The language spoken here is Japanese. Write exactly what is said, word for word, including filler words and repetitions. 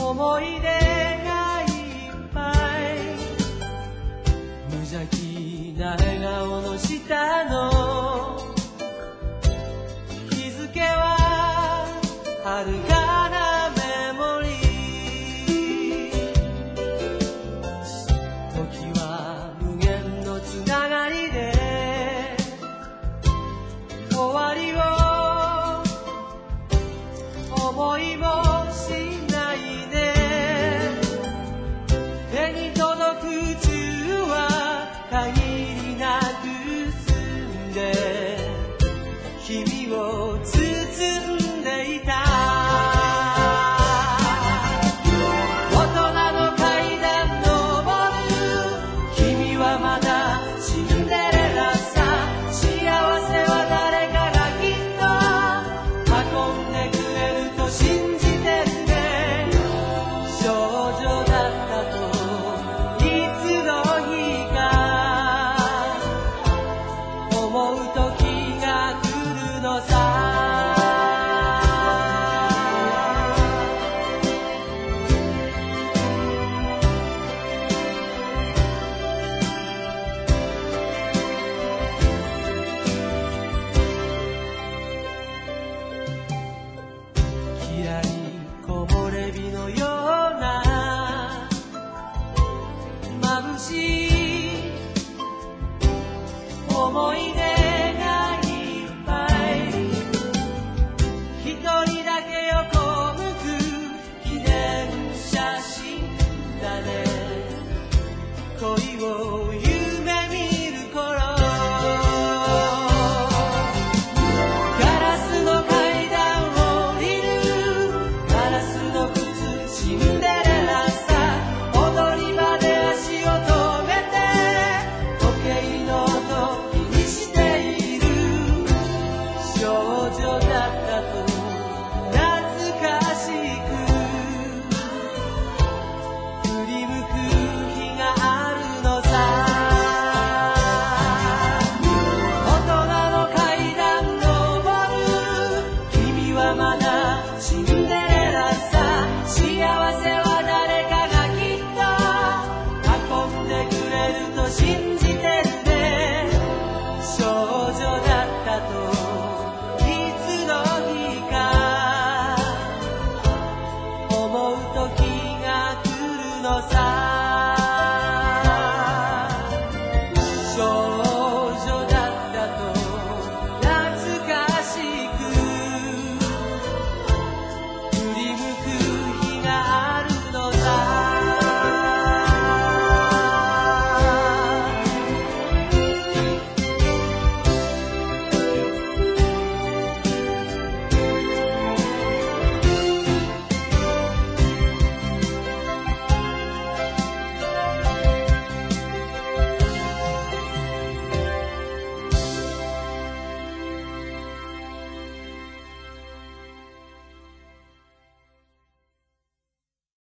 思い出がいっぱい無邪気な笑顔の下の日付は遥かなメモリー時は無限のつながりで終わりを思いもしないね手に届く中は限りなく澄んで君を包んでいた大人の階段登る君はまだシンデレラさ幸せは誰かがきっと運んでくれると信じてるね少女だったといつの日か思う時が来るのさきらり木漏れ日のような眩しい思い